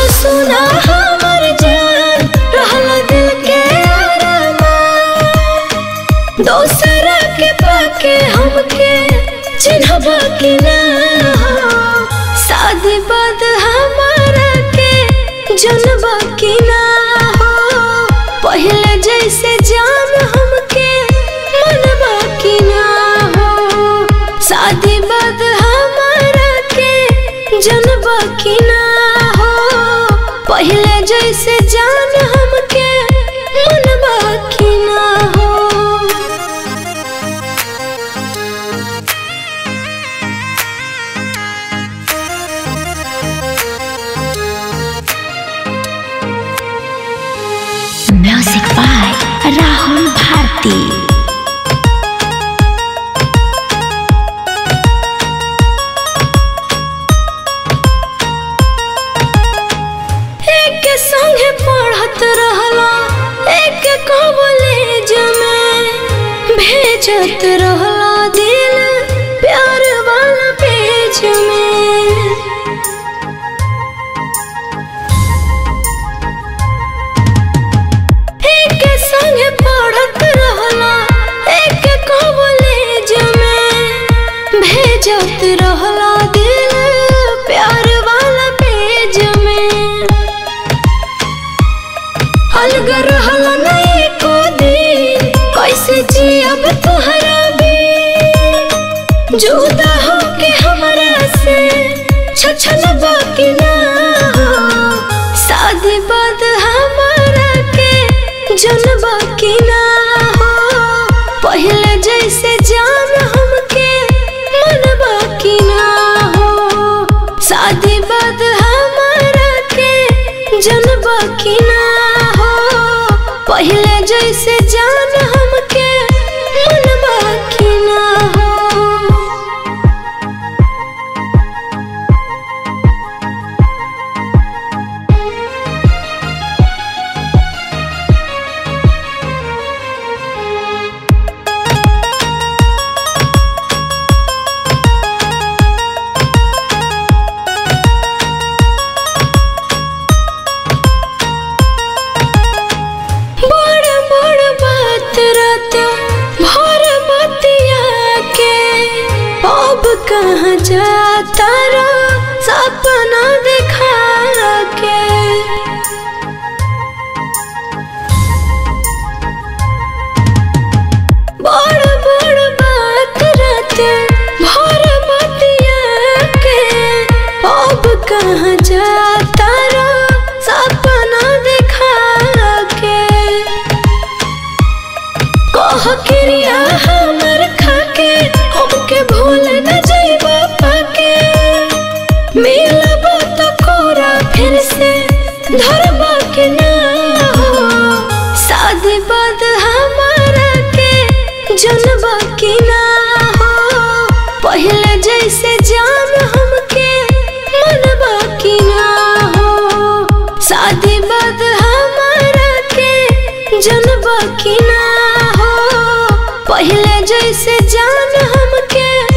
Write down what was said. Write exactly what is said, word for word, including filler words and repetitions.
सुना सुना हमर जान रहला दिल के आरामान, दोसरा के पाके हमके चिन्हबा कि ना हो, शादी बाद हमारा के जनबा कि ना हो, पहले जैसे जान हमके मनबा कि ना हो, शादी बाद हमारा के जनबा कि ना हो, पहले जैसे जान हमके मनबा कि ना हो। Music by Rahul Bharti. एक संगे पढ़त रहला एक कॉलेज में, भेजत रहला दिल प्यार वाला पेज में, एक संगे पढ़त रहला एक कॉलेज में, भेजत रहला दिल प्यार वाला पेज में, अलग रहला नहीं को दिन कैसे जियब तोहरा बिन, जुदा होके हमरा से छछलबा कि ना हो, शादी बाद हमारा के जनबा कि ना हो, पहले जैसे जान हमके मनबा कि ना हो, शादी बाद हमारा के जनबा कि ना हो, पहले जैसे जान हमके मनबा कि ना हो। बड़ बड़ बात रात भर बतिया के, अब कहाँ जाता रो सपना देखा के, बड़ बड़ बात रात भर बतिया के, अब कहाँ जाता रो सपना देखा के, कह क्रिया हमर खाके हमके भूल न जाइबा पाके, मिलब तो कोरा फिर से धरबा कि ना हो, शादी बाद हमारा के जनबा कि ना हो, पहले जैसे जान हमके मनबा कि ना हो, शादी बाद हमारा के जनबा कि ना हो, पहले जैसे जान हमके